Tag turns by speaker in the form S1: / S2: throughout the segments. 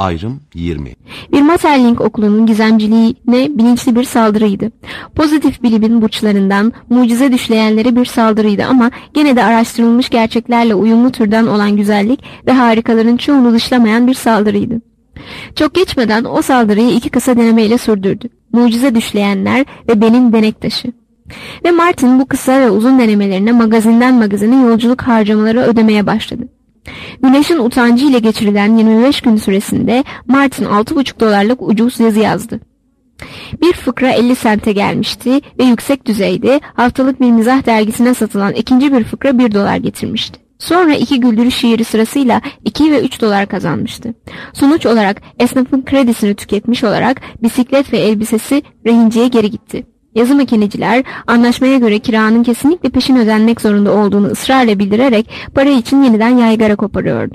S1: Ayrım 20.
S2: Bir Materlink okulunun gizemciliğine bilinçli bir saldırıydı. Pozitif bilimin burçlarından mucize düşleyenlere bir saldırıydı ama gene de araştırılmış gerçeklerle uyumlu türden olan güzellik ve harikaların çoğunu dışlamayan bir saldırıydı. Çok geçmeden o saldırıyı 2 kısa denemeyle sürdürdü. Mucize düşleyenler ve benim denek taşı. Ve Martin bu kısa ve uzun denemelerine magazinden magazine yolculuk harcamaları ödemeye başladı. Güneşin utancı ile geçirilen 25 gün süresinde Martin $6,5 ucuz yazı yazdı. Bir fıkra 50 sente gelmişti ve yüksek düzeyde haftalık bir mizah dergisine satılan ikinci bir fıkra $1 getirmişti. Sonra 2 güldürü şiiri sırasıyla $2 ve $3 kazanmıştı. Sonuç olarak esnafın kredisini tüketmiş olarak bisiklet ve elbisesi rehinceye geri gitti. Yazı makineciler anlaşmaya göre kiranın kesinlikle peşin ödenmek zorunda olduğunu ısrarla bildirerek para için yeniden yaygara koparıyordu.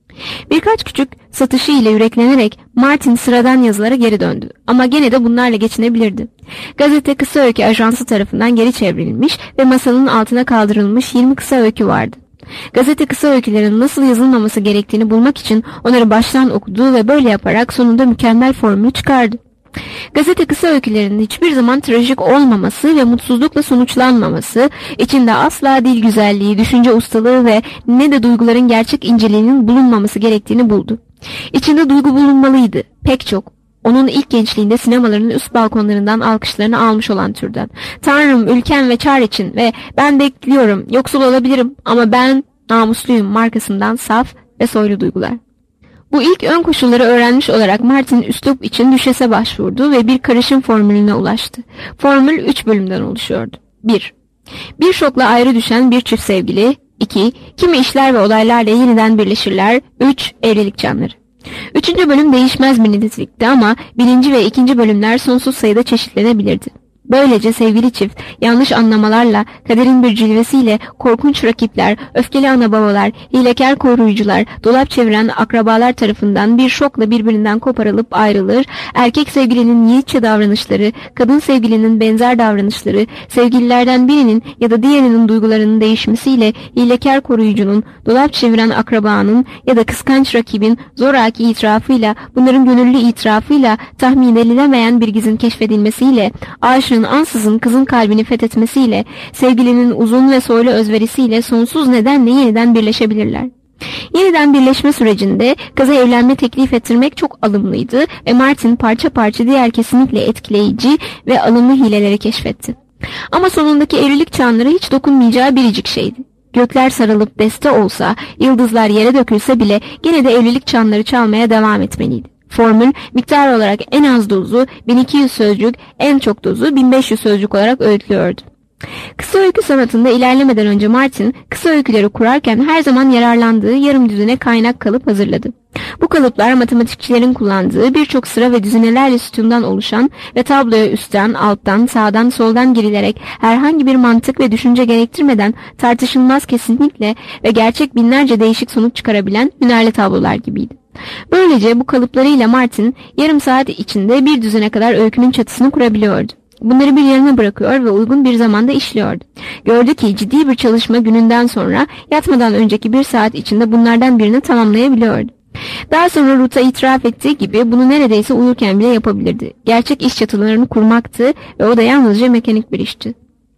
S2: Birkaç küçük satışı ile yüreklenerek Martin sıradan yazılara geri döndü. Ama gene de bunlarla geçinebilirdi. Gazete Kısa Öykü Ajansı tarafından geri çevrilmiş ve masanın altına kaldırılmış 20 kısa öykü vardı. Gazete kısa öykülerin nasıl yazılmaması gerektiğini bulmak için onları baştan okudu ve böyle yaparak sonunda mükemmel formülü çıkardı. Gazete kısa öykülerinin hiçbir zaman trajik olmaması ve mutsuzlukla sonuçlanmaması, içinde asla dil güzelliği, düşünce ustalığı ve ne de duyguların gerçek inceliğinin bulunmaması gerektiğini buldu. İçinde duygu bulunmalıydı, pek çok. Onun ilk gençliğinde sinemaların üst balkonlarından alkışlarını almış olan türden. Tanrım, ülkem ve çar için ve ben bekliyorum, yoksul olabilirim ama ben namusluyum markasından saf ve soylu duygular. Bu ilk ön koşulları öğrenmiş olarak Martin üslup için düşese başvurdu ve bir karışım formülüne ulaştı. Formül 3 bölümden oluşuyordu. 1. Bir şokla ayrı düşen bir çift sevgili. 2. Kimi işler ve olaylarla yeniden birleşirler. 3. Evlilik canları. 3. bölüm değişmez bir nitelikti ama 1. ve 2. bölümler sonsuz sayıda çeşitlenebilirdi. Böylece sevgili çift yanlış anlamalarla, kaderin bir cilvesiyle korkunç rakipler, öfkeli ana babalar, hilekar koruyucular, dolap çeviren akrabalar tarafından bir şokla birbirinden koparılıp ayrılır, erkek sevgilinin yiğitçe davranışları, kadın sevgilinin benzer davranışları, sevgililerden birinin ya da diğerinin duygularının değişmesiyle hilekar koruyucunun, dolap çeviren akrabanın ya da kıskanç rakibin zoraki itirafıyla, bunların gönüllü itirafıyla tahmin edilemeyen bir gizin keşfedilmesiyle, aşığın ansızın kızın kalbini fethetmesiyle, sevgilinin uzun ve soylu özverisiyle sonsuz nedenle yeniden birleşebilirler. Yeniden birleşme sürecinde kıza evlenme teklif ettirmek çok alımlıydı ve Martin parça parça diğer kesinlikle etkileyici ve alımlı hileleri keşfetti. Ama sonundaki evlilik çanları hiç dokunmayacağı biricik şeydi. Gökler sarılıp deste olsa, yıldızlar yere dökülse bile gene de evlilik çanları çalmaya devam etmeliydi. Formül miktar olarak en az dozu 1200 sözcük, en çok dozu 1500 sözcük olarak öğütlüyordu. Kısa öykü sanatında ilerlemeden önce Martin, kısa öyküleri kurarken her zaman yararlandığı yarım düzine kaynak kalıp hazırladı. Bu kalıplar matematikçilerin kullandığı birçok sıra ve düzinelerle sütundan oluşan ve tabloya üstten, alttan, sağdan, soldan girilerek herhangi bir mantık ve düşünce gerektirmeden tartışılmaz kesinlikle ve gerçek binlerce değişik sonuç çıkarabilen hünerli tablolar gibiydi. Böylece bu kalıplarıyla Martin yarım saat içinde bir düzene kadar öykünün çatısını kurabiliyordu. Bunları bir yana bırakıyor ve uygun bir zamanda işliyordu. Gördü ki ciddi bir çalışma gününden sonra yatmadan önceki 1 saat içinde bunlardan birini tamamlayabiliyordu. Daha sonra Ruth'a itiraf ettiği gibi bunu neredeyse uyurken bile yapabilirdi. Gerçek iş çatılarını kurmaktı ve o da yalnızca mekanik bir işti.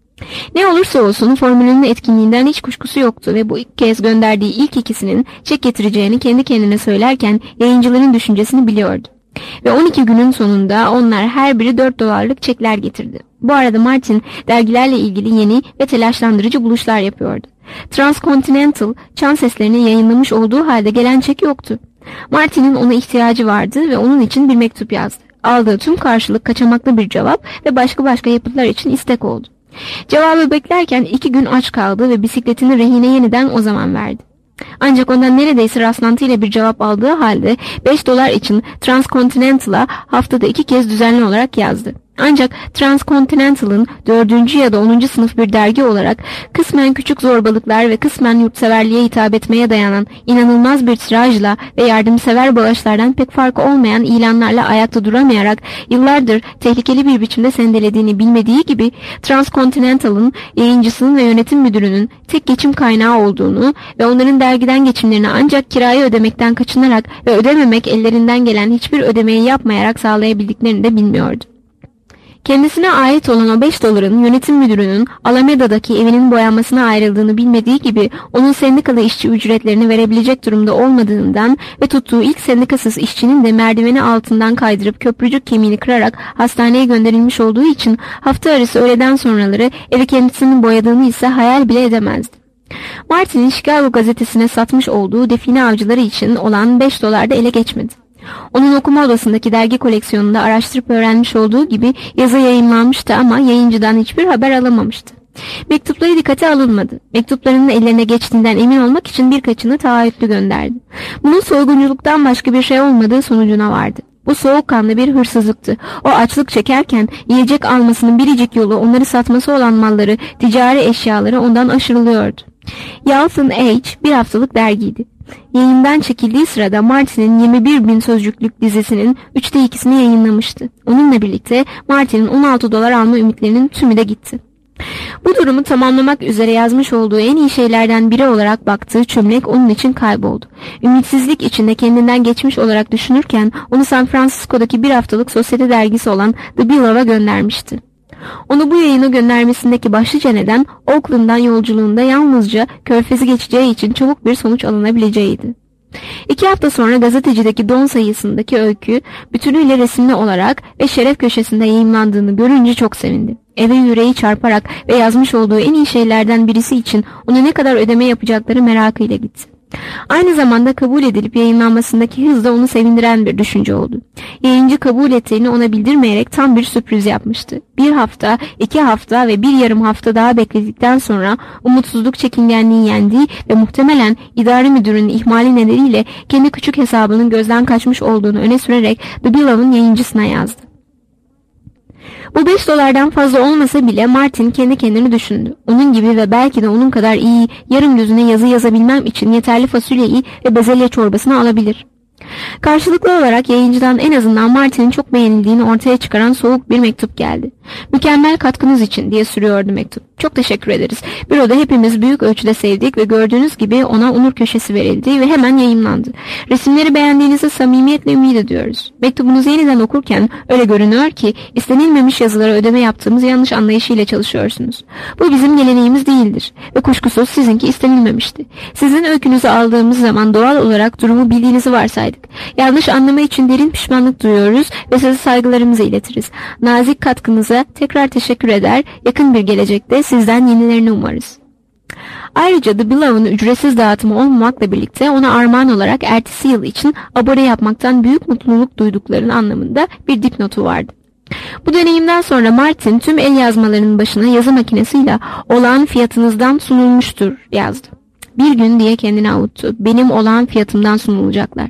S2: Ne olursa olsun formülünün etkinliğinden hiç kuşkusu yoktu ve bu ilk kez gönderdiği ilk ikisinin çek getireceğini kendi kendine söylerken yayıncıların düşüncesini biliyordu. Ve 12 günün sonunda onlar her biri $4'lık çekler getirdi. Bu arada Martin dergilerle ilgili yeni ve telaşlandırıcı buluşlar yapıyordu. Transcontinental çan seslerini yayınlamış olduğu halde gelen çek yoktu. Martin'in ona ihtiyacı vardı ve onun için bir mektup yazdı. Aldığı tüm karşılık kaçamaklı bir cevap ve başka yapıtlar için istek oldu. Cevabı beklerken 2 gün aç kaldı ve bisikletini rehine yeniden o zaman verdi. Ancak ondan neredeyse rastlantıyla bir cevap aldığı halde $5 için Transcontinental'a haftada 2 kez düzenli olarak yazdı. Ancak Transcontinental'ın 4. ya da 10. sınıf bir dergi olarak kısmen küçük zorbalıklar ve kısmen yurtseverliğe hitap etmeye dayanan inanılmaz bir tirajla ve yardımsever bağışlardan pek farkı olmayan ilanlarla ayakta duramayarak yıllardır tehlikeli bir biçimde sendelediğini bilmediği gibi Transcontinental'ın yayıncısının ve yönetim müdürünün tek geçim kaynağı olduğunu ve onların dergisinin dergiden geçimlerini ancak kirayı ödemekten kaçınarak ve ödememek ellerinden gelen hiçbir ödemeyi yapmayarak sağlayabildiklerini de bilmiyordu. Kendisine ait olan o $5 yönetim müdürünün Alameda'daki evinin boyanmasına ayrıldığını bilmediği gibi onun sendikalı işçi ücretlerini verebilecek durumda olmadığından ve tuttuğu ilk sendikasız işçinin de merdiveni altından kaydırıp köprücük kemiğini kırarak hastaneye gönderilmiş olduğu için hafta arası öğleden sonraları evi kendisinin boyadığını ise hayal bile edemezdi. Martin'in Chicago gazetesine satmış olduğu define avcıları için olan $5 da ele geçmedi. Onun okuma odasındaki dergi koleksiyonunda araştırıp öğrenmiş olduğu gibi yazı yayımlanmıştı ama yayıncıdan hiçbir haber alamamıştı. Mektupları dikkate alınmadı. Mektuplarının ellerine geçtiğinden emin olmak için birkaçını taahhütlü gönderdi. Bunun soygunculuktan başka bir şey olmadığı sonucuna vardı. Bu soğukkanlı bir hırsızlıktı. O açlık çekerken yiyecek almasının biricik yolu onları satması olan malları, ticari eşyaları ondan aşırılıyordu. Yalton Age bir haftalık dergiydi. Yayından çekildiği sırada Martin'in 21.000 sözcüklük dizisinin 2/3'ünü yayınlamıştı. Onunla birlikte Martin'in $16 alma ümitlerinin tümü de gitti. Bu durumu tamamlamak üzere yazmış olduğu en iyi şeylerden biri olarak baktığı çömlek onun için kayboldu. Ümitsizlik içinde kendinden geçmiş olarak düşünürken onu San Francisco'daki bir haftalık sosyete dergisi olan The Billow'a göndermişti. Onu bu yayına göndermesindeki başlıca neden Oakland'dan yolculuğunda yalnızca Körfez'i geçeceği için çabuk bir sonuç alınabileceğiydi. 2 hafta sonra gazetecideki Don sayısındaki öykü bütünüyle resimli olarak ve şeref köşesinde yayımlandığını görünce çok sevindi. Eve yüreği çarparak ve yazmış olduğu en iyi şeylerden birisi için ona ne kadar ödeme yapacakları merakıyla gitti. Aynı zamanda kabul edilip yayınlanmasındaki hız da onu sevindiren bir düşünce oldu. Yayıncı kabul ettiğini ona bildirmeyerek tam bir sürpriz yapmıştı. 1 hafta, 2 hafta ve 1 yarım hafta daha bekledikten sonra umutsuzluk çekingenliği yendiği ve muhtemelen idare müdürünün ihmali nedeniyle kendi küçük hesabının gözden kaçmış olduğunu öne sürerek The Billow'un yayıncısına yazdı. Bu $5'dan fazla olmasa bile Martin kendi kendini düşündü. Onun gibi ve belki de onun kadar iyi yarım düzine yazı yazabilmem için yeterli fasulyeyi ve bezelye çorbasını alabilir. Karşılıklı olarak yayıncıdan en azından Martin'in çok beğenildiğini ortaya çıkaran soğuk bir mektup geldi. "Mükemmel katkınız için" diye sürüyordu mektup. "Çok teşekkür ederiz. Büroda hepimiz büyük ölçüde sevdik ve gördüğünüz gibi ona onur köşesi verildi ve hemen yayımlandı. Resimleri beğendiğinizi samimiyetle ümit ediyoruz. Mektubunuzu yeniden okurken öyle görünüyor ki istenilmemiş yazılara ödeme yaptığımız yanlış anlayışıyla çalışıyorsunuz. Bu bizim geleneğimiz değildir ve kuşkusuz sizinki istenilmemişti. Sizin öykünüzü aldığımız zaman doğal olarak durumu bildiğinizi varsaydık. Yanlış anlama için derin pişmanlık duyuyoruz ve size saygılarımızı iletiriz. Nazik katkınıza tekrar teşekkür eder, yakın bir gelecekte sizden yenilerini umarız." Ayrıca The Billow'un ücretsiz dağıtımı olmamakla birlikte ona armağan olarak ertesi yıl için abone yapmaktan büyük mutluluk duyduklarının anlamında bir dipnotu vardı. Bu deneyimden sonra Martin tüm el yazmalarının başına yazı makinesiyle "olağan fiyatınızdan sunulmuştur" yazdı. Bir gün diye kendini avuttu. Benim olağan fiyatımdan sunulacaklar.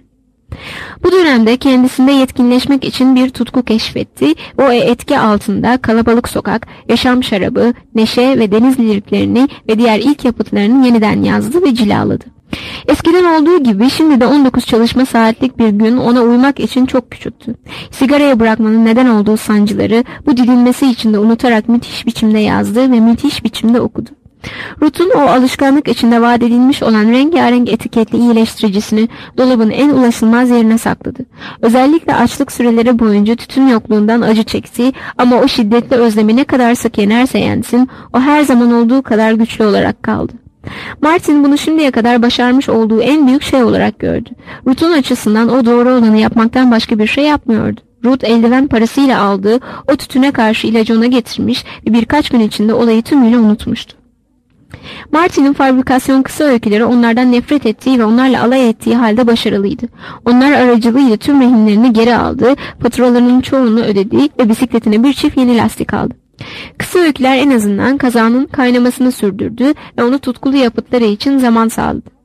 S2: Bu dönemde kendisinde yetkinleşmek için bir tutku keşfetti. O etki altında Kalabalık Sokak, Yaşam Şarabı, Neşe ve Deniz liriklerini ve diğer ilk yapıtlarını yeniden yazdı ve cilaladı. Eskiden olduğu gibi şimdi de 19 çalışma saatlik bir gün ona uymak için çok küçüktü. Sigaraya bırakmanın neden olduğu sancıları bu didinmesi içinde unutarak müthiş biçimde yazdı ve müthiş biçimde okudu. Ruth'un o alışkanlık içinde vaat edilmiş olan rengarenk etiketli iyileştiricisini dolabın en ulaşılmaz yerine sakladı. Özellikle açlık süreleri boyunca tütün yokluğundan acı çekti ama o şiddetli özlemi ne kadar sık yenerse yensin, o her zaman olduğu kadar güçlü olarak kaldı. Martin bunu şimdiye kadar başarmış olduğu en büyük şey olarak gördü. Ruth'un açısından o doğru olanı yapmaktan başka bir şey yapmıyordu. Ruth eldiven parasıyla aldığı o tütüne karşı ilacı ona getirmiş ve birkaç gün içinde olayı tümüyle unutmuştu. Martin'in fabrikasyon kısa öyküleri onlardan nefret ettiği ve onlarla alay ettiği halde başarılıydı. Onlar aracılığıyla tüm rehinlerini geri aldı, faturalarının çoğunu ödedi ve bisikletine bir çift yeni lastik aldı. Kısa öyküler en azından kazanın kaynamasını sürdürdü ve onu tutkulu yapıtları için zaman sağladı.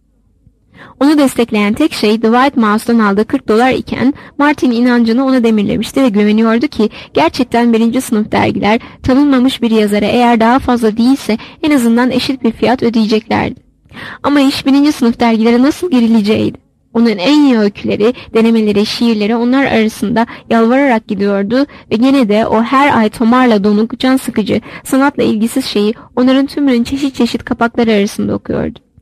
S2: Onu destekleyen tek şey The White Mouse'dan aldığı $40 iken Martin inancını ona demirlemişti ve güveniyordu ki gerçekten 1. sınıf dergiler tanınmamış bir yazara eğer daha fazla değilse en azından eşit bir fiyat ödeyeceklerdi. Ama iş 1. sınıf dergilere nasıl girileceğiydi. Onun en iyi öyküleri, denemeleri, şiirleri onlar arasında yalvararak gidiyordu ve gene de o her ay tomarla donuk, can sıkıcı, sanatla ilgisiz şeyi onların tümünün çeşit çeşit kapakları arasında okuyordu.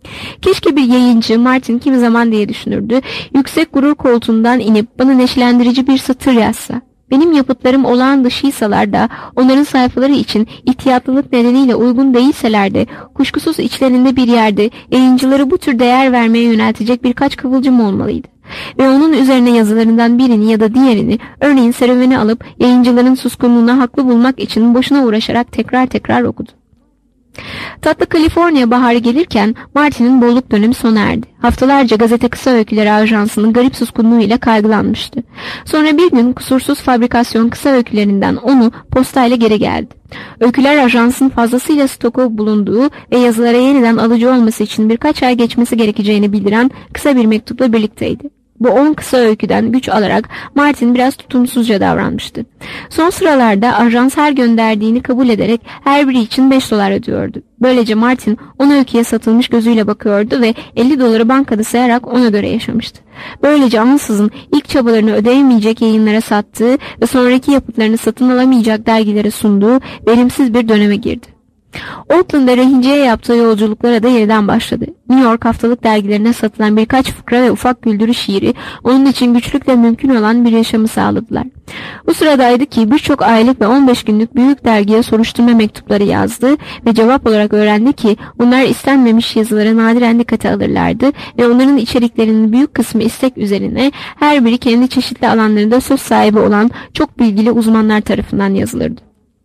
S2: Keşke bir yayıncı Martin kimi zaman diye düşünürdü, yüksek gurur koltuğundan inip bana neşelendirici bir satır yazsa. Benim yapıtlarım olağan dışıysalar da, onların sayfaları için ihtiyatlılık nedeniyle uygun değilseler de, kuşkusuz içlerinde bir yerde yayıncıları bu tür değer vermeye yöneltecek birkaç kıvılcım olmalıydı. Ve onun üzerine yazılarından birini ya da diğerini, örneğin serüveni alıp yayıncıların suskunluğuna haklı bulmak için boşuna uğraşarak tekrar tekrar okudu. Tatlı Kaliforniya baharı gelirken Martin'in bolluk dönemi sona erdi. Haftalarca gazete kısa öyküleri ajansının garip suskunluğuyla kaygılanmıştı. Sonra bir gün kusursuz fabrikasyon kısa öykülerinden onu postayla geri geldi. Öyküler ajansın fazlasıyla stoku bulunduğu ve yazılara yeniden alıcı olması için birkaç ay geçmesi gerekeceğini bildiren kısa bir mektupla birlikteydi. Bu 10 kısa öyküden güç alarak Martin biraz tutumsuzca davranmıştı. Son sıralarda ajans her gönderdiğini kabul ederek her biri için $5 ödüyordu. Böylece Martin 10 öyküye satılmış gözüyle bakıyordu ve $50 bankada sayarak ona göre yaşamıştı. Böylece ansızın ilk çabalarını ödeyemeyecek yayınlara sattığı ve sonraki yapıtlarını satın alamayacak dergilere sunduğu verimsiz bir döneme girdi. Oakland'da rehinceye yaptığı yolculuklara da yeniden başladı. New York haftalık dergilerine satılan birkaç fıkra ve ufak güldürü şiiri onun için güçlükle mümkün olan bir yaşamı sağladılar. Bu sıradaydı ki birçok aylık ve 15 günlük büyük dergiye soruşturma mektupları yazdı ve cevap olarak öğrendi ki bunlar istenmemiş yazıları nadiren dikkate alırlardı ve onların içeriklerinin büyük kısmı istek üzerine, her biri kendi çeşitli alanlarında söz sahibi olan çok bilgili uzmanlar tarafından yazılırdı.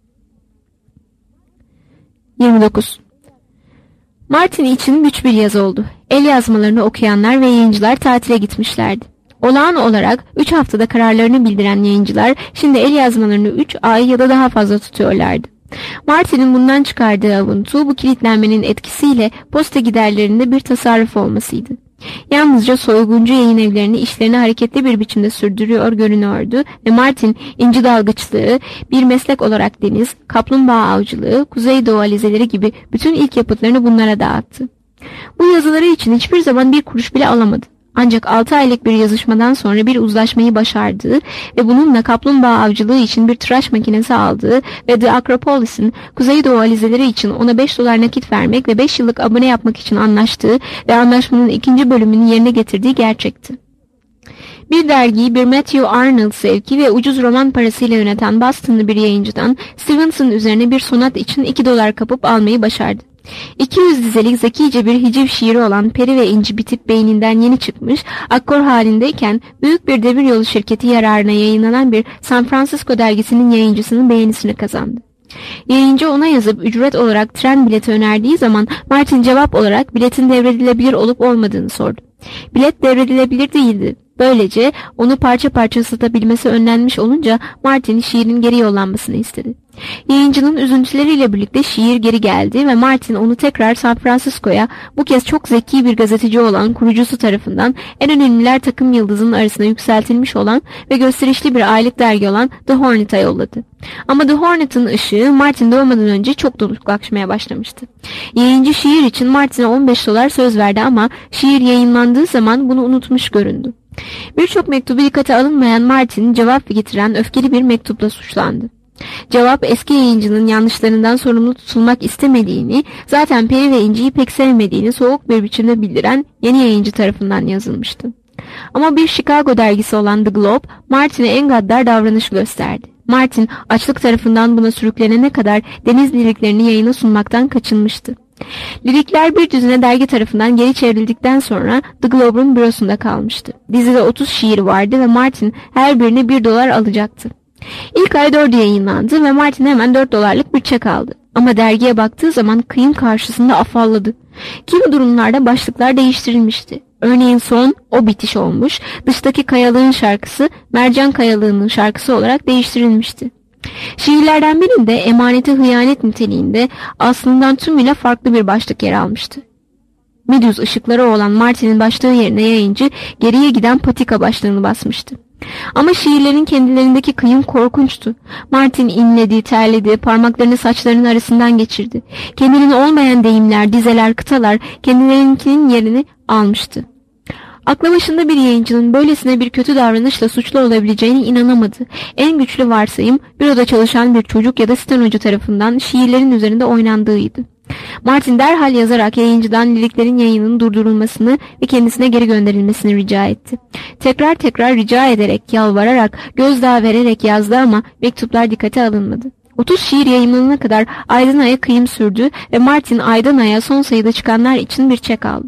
S2: 29. Martin için güç bir yaz oldu. El yazmalarını okuyanlar ve yayıncılar tatile gitmişlerdi. Olağan olarak 3 haftada kararlarını bildiren yayıncılar şimdi el yazmalarını 3 ay ya da daha fazla tutuyorlardı. Martin'in bundan çıkardığı avuntu bu kilitlenmenin etkisiyle posta giderlerinde bir tasarruf olmasıydı. Yalnızca soyguncu yayın evlerini işlerini hareketli bir biçimde sürdürüyor görünüyordu ve Martin inci dalgıçlığı, bir meslek olarak deniz, kaplumbağa avcılığı, kuzeydoğu alizeleri gibi bütün ilk yapıtlarını bunlara dağıttı. Bu yazıları için hiçbir zaman bir kuruş bile alamadı. Ancak 6 aylık bir yazışmadan sonra bir uzlaşmayı başardığı ve bununla kaplumbağa avcılığı için bir tıraş makinesi aldığı ve The Acropolis'in Kuzeydoğu alizeleri için ona $5 nakit vermek ve 5 yıllık abone yapmak için anlaştığı ve anlaşmanın 2. bölümünü yerine getirdiği gerçekti. Bir dergiyi bir Matthew Arnold sevki ve ucuz roman parasıyla yöneten Boston'lı bir yayıncıdan Stevenson üzerine bir sonat için $2 kapıp almayı başardı. 200 dizelik zekice bir hiciv şiiri olan Peri ve İnci bitip beyninden yeni çıkmış, akkor halindeyken büyük bir demiryolu şirketi yararına yayınlanan bir San Francisco dergisinin yayıncısının beğenisini kazandı. Yayıncı ona yazıp ücret olarak tren bileti önerdiği zaman Martin cevap olarak biletin devredilebilir olup olmadığını sordu. Bilet devredilebilir değildi. Böylece onu parça parça satabilmesi önlenmiş olunca Martin şiirin geri yollanmasını istedi. Yayıncının üzüntüleriyle birlikte şiir geri geldi ve Martin onu tekrar San Francisco'ya, bu kez çok zeki bir gazeteci olan kurucusu tarafından en önemliler takım yıldızının arasına yükseltilmiş olan ve gösterişli bir aylık dergi olan The Hornet'a yolladı. Ama The Hornet'ın ışığı Martin doğmadan önce çok donuklaşmaya başlamıştı. Yayıncı şiir için Martin'e $15 söz verdi ama şiir yayınlandığı zaman bunu unutmuş göründü. Birçok mektubu dikkate alınmayan Martin cevap getiren öfkeli bir mektupla suçlandı. Cevap eski yayıncının yanlışlarından sorumlu tutulmak istemediğini, zaten Peri ve İnci'yi pek sevmediğini soğuk bir biçimde bildiren yeni yayıncı tarafından yazılmıştı. Ama bir Chicago dergisi olan The Globe, Martin'e en gaddar davranış gösterdi. Martin, açlık tarafından buna sürüklenene kadar deniz liriklerini yayına sunmaktan kaçınmıştı. Lirikler bir düzine dergi tarafından geri çevrildikten sonra The Globe'un bürosunda kalmıştı. Dizide 30 şiir vardı ve Martin her birine $1 alacaktı. İlk ay 4'ü yayınlandı ve Martin hemen $4'lık bir çek aldı. Ama dergiye baktığı zaman kıyım karşısında afalladı. Kimi durumlarda başlıklar değiştirilmişti. Örneğin son o bitiş olmuş, dıştaki kayalığın şarkısı mercan kayalığının şarkısı olarak değiştirilmişti. Şiirlerden birinde emaneti hıyanet niteliğinde aslından tümüyle farklı bir başlık yer almıştı. Midüz ışıkları olan Martin'in başlığı yerine yayıncı geriye giden patika başlığını basmıştı. Ama şiirlerin kendilerindeki kıyım korkunçtu. Martin inledi, terledi, parmaklarını saçlarının arasından geçirdi. Kendinin olmayan deyimler, dizeler, kıtalar kendilerinkinin yerini almıştı. Aklı başında bir yayıncının böylesine bir kötü davranışla suçlu olabileceğine inanamadı. En güçlü varsayım büroda çalışan bir çocuk ya da stenocu tarafından şiirlerin üzerinde oynandığıydı. Martin derhal yazarak yayıncıdan liriklerin yayının durdurulmasını ve kendisine geri gönderilmesini rica etti. Tekrar tekrar rica ederek, yalvararak, gözdağı vererek yazdı ama mektuplar dikkate alınmadı. 30 şiir yayınlanana kadar aydan aya kıyım sürdü ve Martin aydan aya son sayıda çıkanlar için bir çek aldı.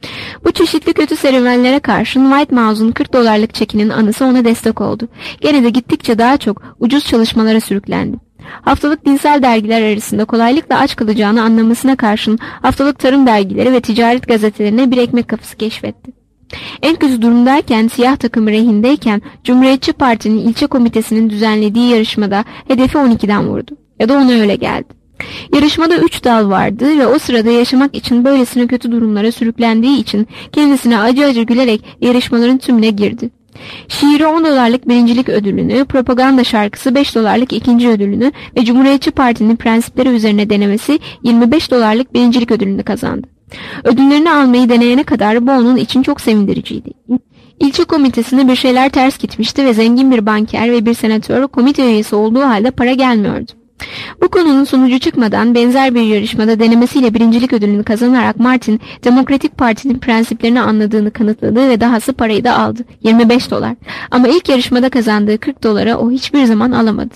S2: Bu çeşitli kötü serüvenlere karşın White Mouse'un $40 çekinin anısı ona destek oldu. Gene de gittikçe daha çok ucuz çalışmalara sürüklendi. Haftalık dinsel dergiler arasında kolaylıkla aç kalacağını anlamasına karşın haftalık tarım dergileri ve ticaret gazetelerine bir ekmek kapısı keşfetti. En kötü durumdayken, siyah takımı rehindeyken Cumhuriyetçi Parti'nin ilçe komitesinin düzenlediği yarışmada hedefi 12'den vurdu. Ya da ona öyle geldi. Yarışmada 3 dal vardı ve o sırada yaşamak için böylesine kötü durumlara sürüklendiği için kendisine acı acı gülerek yarışmaların tümüne girdi. Şiiri $10 birincilik ödülünü, propaganda şarkısı $5 ikinci ödülünü ve Cumhuriyetçi Parti'nin prensipleri üzerine denemesi $25 birincilik ödülünü kazandı. Ödüllerini almayı deneyene kadar bu onun için çok sevindiriciydi. İlçe komitesinde bir şeyler ters gitmişti ve zengin bir banker ve bir senatör komite üyesi olduğu halde para gelmiyordu. Bu konunun sonucu çıkmadan benzer bir yarışmada denemesiyle birincilik ödülünü kazanarak Martin, Demokratik Parti'nin prensiplerini anladığını kanıtladı ve dahası parayı da aldı. $25. Ama ilk yarışmada kazandığı $40 o hiçbir zaman alamadı.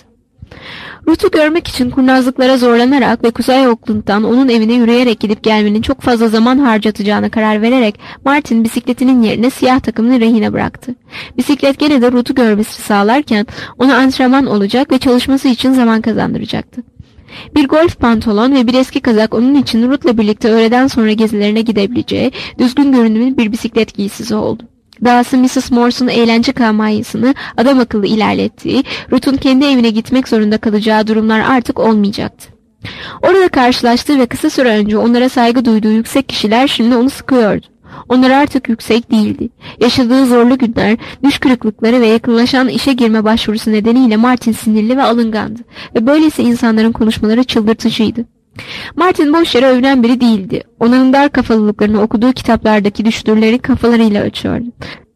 S2: Ruth'u görmek için kurnazlıklara zorlanarak ve Kuzey Oakland'dan onun evine yürüyerek gidip gelmenin çok fazla zaman harcatacağına karar vererek Martin bisikletinin yerine siyah takımını rehine bıraktı. Bisiklet gene de Ruth'u görmesi sağlarken ona antrenman olacak ve çalışması için zaman kazandıracaktı. Bir golf pantolon ve bir eski kazak onun için Ruth'la birlikte öğleden sonra gezilerine gidebileceği düzgün görünümlü bir bisiklet giysisi oldu. Dahası Mrs. Morse'un eğlence kampanyasını adam akıllı ilerlettiği, Ruth'un kendi evine gitmek zorunda kalacağı durumlar artık olmayacaktı. Orada karşılaştığı ve kısa süre önce onlara saygı duyduğu yüksek kişiler şimdi onu sıkıyordu. Onlar artık yüksek değildi. Yaşadığı zorlu günler, düş kırıklıkları ve yakınlaşan işe girme başvurusu nedeniyle Martin sinirli ve alıngandı ve böylesi insanların konuşmaları çıldırtıcıydı. Martin boş yere övünen biri değildi. Onların dar kafalılıklarını okuduğu kitaplardaki düştürleri kafalarıyla ölçüyordu.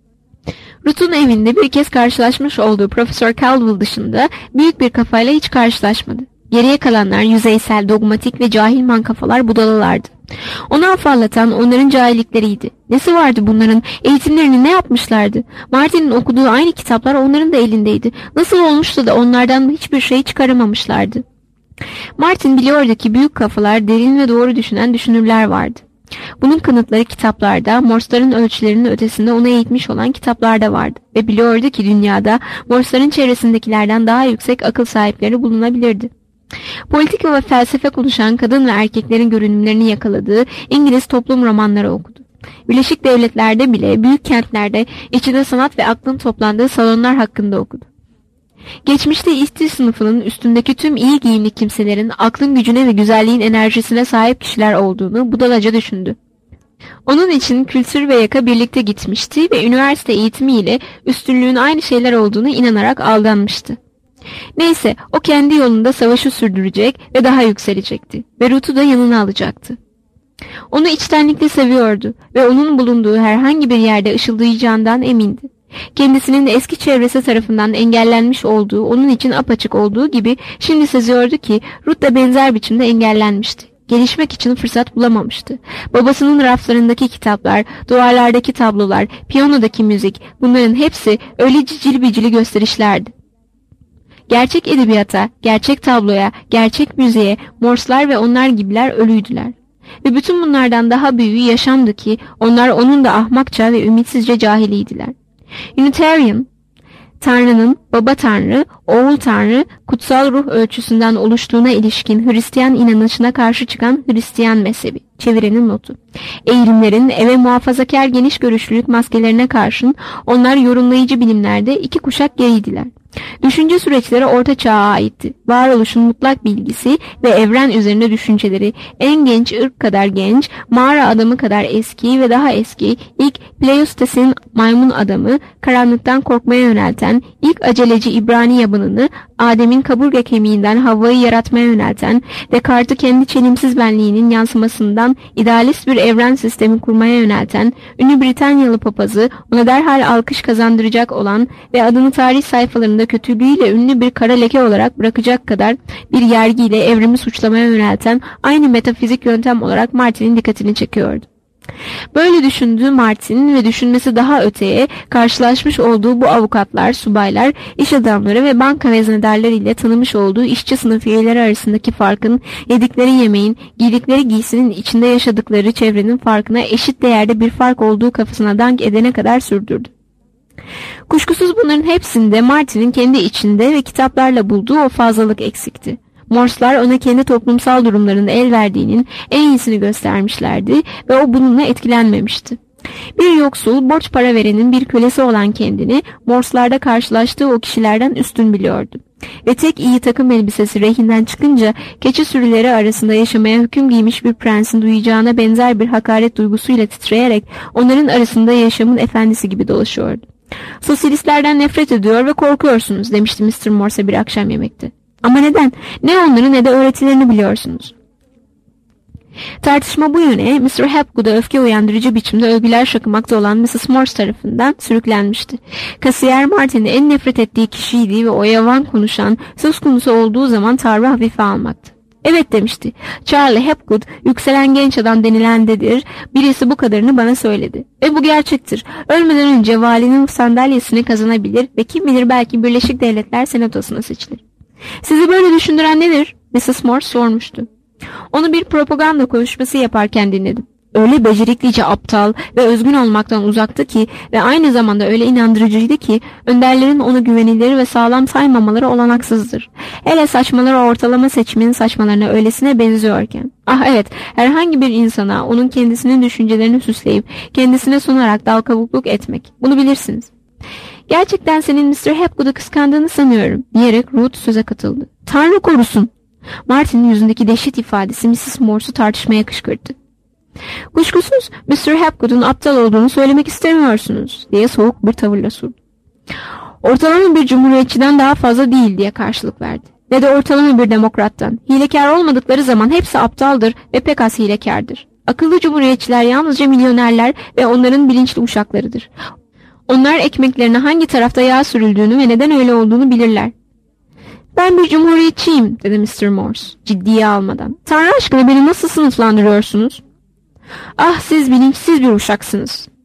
S2: Ruth'un evinde bir kez karşılaşmış olduğu Profesör Caldwell dışında büyük bir kafayla hiç karşılaşmadı. Geriye kalanlar yüzeysel, dogmatik ve cahil mankafalar budalalardı. Onu afallatan onların cahillikleriydi. Nesi vardı bunların? Eğitimlerini ne yapmışlardı? Martin'in okuduğu aynı kitaplar onların da elindeydi. Nasıl olmuştu da onlardan hiçbir şey çıkaramamışlardı? Martin biliyordu ki büyük kafalar, derin ve doğru düşünen düşünürler vardı. Bunun kanıtları kitaplarda, Morse'ların ölçülerinin ötesinde onu eğitmiş olan kitaplarda vardı. Ve biliyordu ki dünyada Morse'ların çevresindekilerden daha yüksek akıl sahipleri bulunabilirdi. Politika ve felsefe konuşan kadın ve erkeklerin görünümlerini yakaladığı İngiliz toplum romanları okudu. Birleşik Devletler'de bile büyük kentlerde içinde sanat ve aklın toplandığı salonlar hakkında okudu. Geçmişte işçi sınıfının üstündeki tüm iyi giyimli kimselerin aklın gücüne ve güzelliğin enerjisine sahip kişiler olduğunu budalaca düşündü. Onun için kültür ve yaka birlikte gitmişti ve üniversite eğitimiyle üstünlüğün aynı şeyler olduğunu inanarak aldanmıştı. Neyse, o kendi yolunda savaşı sürdürecek ve daha yükselecekti ve Ruth'u da yanına alacaktı. Onu içtenlikle seviyordu ve onun bulunduğu herhangi bir yerde ışıldayacağından emindi. Kendisinin eski çevresi tarafından engellenmiş olduğu onun için apaçık olduğu gibi şimdi seziyordu ki Ruth da benzer biçimde engellenmişti. Gelişmek için fırsat bulamamıştı. Babasının raflarındaki kitaplar, duvarlardaki tablolar, piyanodaki müzik, bunların hepsi öyle cicili bicili gösterişlerdi. Gerçek edebiyata, gerçek tabloya, gerçek müziğe, Morse'lar ve onlar gibiler ölüydüler. Ve bütün bunlardan daha büyüğü yaşamdı ki onlar onun da ahmakça ve ümitsizce cahiliydiler. Unitarian, Tanrı'nın baba Tanrı, oğul Tanrı, kutsal ruh ölçüsünden oluştuğuna ilişkin Hristiyan inanışına karşı çıkan Hristiyan mezhebi. Çevirenin notu. Eğilimlerin eve muhafazakar geniş görüşlülük maskelerine karşın onlar yorumlayıcı bilimlerde 2 kuşak geriydiler. Düşünce süreçleri Orta Çağ'a aitti. Varoluşun mutlak bilgisi ve evren üzerine düşünceleri en genç ırk kadar genç, mağara adamı kadar eski ve daha eski, ilk Pleistosen maymun adamı, karanlıktan korkmaya yönelten, ilk aceleci İbrani yabanını, Adem'in kaburga kemiğinden Havva'yı yaratmaya yönelten, Descartes'i kendi çelimsiz benliğinin yansımasından idealist bir evren sistemi kurmaya yönelten, ünlü Britanyalı papazı ona derhal alkış kazandıracak olan ve adını tarih sayfalarında kötülüğüyle ünlü bir kara leke olarak bırakacak kadar bir yergiyle evrimi suçlamaya yönelten aynı metafizik yöntem olarak Martin'in dikkatini çekiyordu. Böyle düşündüğü Martin ve düşünmesi daha öteye karşılaşmış olduğu bu avukatlar, subaylar, iş adamları ve banka veznedarlarıyla tanımış olduğu işçi sınıf üyeleri arasındaki farkın, yedikleri yemeğin, giydikleri giysinin içinde yaşadıkları çevrenin farkına eşit değerde bir fark olduğu kafasına dank edene kadar sürdürdü. Kuşkusuz bunların hepsinde Martin'in kendi içinde ve kitaplarla bulduğu o fazlalık eksikti. Morse'lar ona kendi toplumsal durumlarında el verdiğinin en iyisini göstermişlerdi ve o bununla etkilenmemişti. Bir yoksul, borç para verenin bir kölesi olan kendini Morse'larda karşılaştığı o kişilerden üstün biliyordu. Ve tek iyi takım elbisesi rehinden çıkınca keçi sürüleri arasında yaşamaya hüküm giymiş bir prensin duyacağına benzer bir hakaret duygusuyla titreyerek onların arasında yaşamın efendisi gibi dolaşıyordu. "Sosyalistlerden nefret ediyor ve korkuyorsunuz," demişti Mr. Morse'a bir akşam yemekte. "Ama neden? Ne onları ne de öğretilerini biliyorsunuz." Tartışma bu yöne Mr. Hapgood'a öfke uyandırıcı biçimde övgüler şakımakta olan Mrs. Morse tarafından sürüklenmişti. Kasiyer Martin'in en nefret ettiği kişiydi ve o yavan konuşan söz konusu olduğu zaman tavrı hafife almaktı. "Evet," demişti. "Charlie Hapgood yükselen genç adam denilendedir. Birisi bu kadarını bana söyledi. Ve bu gerçektir. Ölmeden önce valinin sandalyesini kazanabilir ve kim bilir belki Birleşik Devletler Senatosu'na seçilir." "Sizi böyle düşündüren nedir?" Mrs. Morse sormuştu. Onu bir propaganda konuşması yaparken dinledim. Öyle beceriklice aptal ve özgün olmaktan uzaktı ki ve aynı zamanda öyle inandırıcıydı ki önderlerin onu güvenilir ve sağlam saymamaları olanaksızdır. Hele saçmaları ortalama seçmenin saçmalarına öylesine benziyorken. Ah evet, herhangi bir insana onun kendisinin düşüncelerini süsleyip kendisine sunarak dal kavukluk etmek. Bunu bilirsiniz. "Gerçekten senin Mr. Hapgood'u kıskandığını sanıyorum," diyerek Ruth söze katıldı. "Tanrı korusun." Martin'in yüzündeki dehşet ifadesi Mrs. Morse'u tartışmaya kışkırttı. "Kuşkusuz Mr. Hapgood'un aptal olduğunu söylemek istemiyorsunuz," diye soğuk bir tavırla sordu. "Ortalama bir cumhuriyetçiden daha fazla değil," diye karşılık verdi. "Ne de ortalama bir demokrattan. Hilekar olmadıkları zaman hepsi aptaldır ve pek az hilekardır. Akıllı cumhuriyetçiler yalnızca milyonerler ve onların bilinçli uşaklarıdır. Onlar ekmeklerine hangi tarafta yağ sürüldüğünü ve neden öyle olduğunu bilirler." "Ben bir cumhuriyetçiyim," dedi Mr. Morse ciddiye almadan. "Tanrı aşkına beni nasıl sınıflandırıyorsunuz?" "Ah, siz bilinçsiz bir uşaksınız."